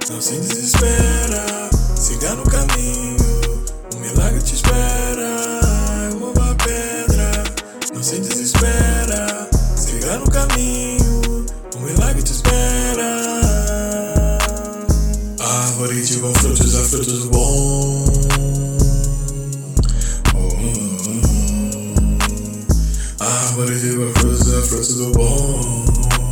Não se desespera, siga no caminho, um milagre te espera. Mova a pedra, não se desespera, siga no caminho, um milagre te espera. A árvore de bons frutos dá frutos bons. A árvore de bons frutos dá frutos do bom.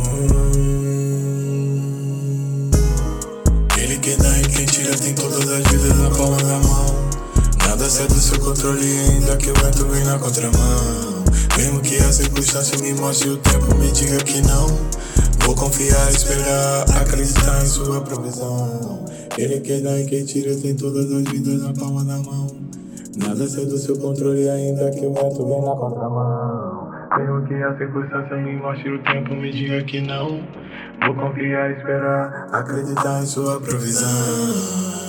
Ele que dá e quem tira tem todas as vidas na palma da mão. Nada sai do seu controle ainda que o vento vem na contramão. Mesmo que a circunstância me mostre o tempo me diga que não, vou confiar, esperar, acreditar em sua provisão. Ele que dá e quem tira tem todas as vidas na palma da mão. Nada sai do seu controle ainda que o vento vem na contramão. Mesmo que a circunstância me mostre o tempo me diga que não, vou confiar, esperar, acreditar em sua provisão.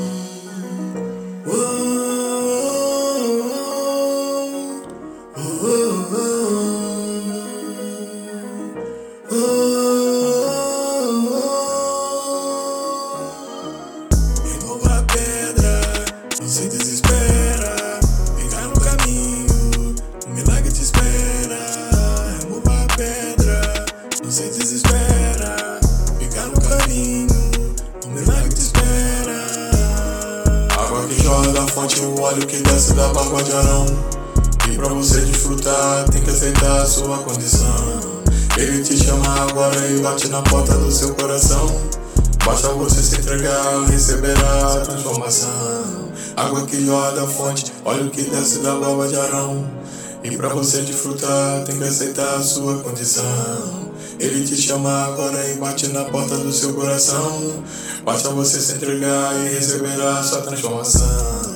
Remova a pedra, não se desespera, fica no caminho, um milagre te espera. Remova a pedra, não se desespera, fica no caminho, um milagre te espera. Água que jorra da fonte, o óleo que desce da barba de Arão. E pra você desfrutar, tem que aceitar a sua condição. Ele te chama agora e bate na porta do seu coração. Basta você se entregar, receberá a transformação. Água que jorra da fonte, óleo que desce da barba de Arão. E pra você desfrutar, tem que aceitar a sua condição. Ele te chama agora e bate na porta do seu coração. Basta você se entregar e receberá a sua transformação.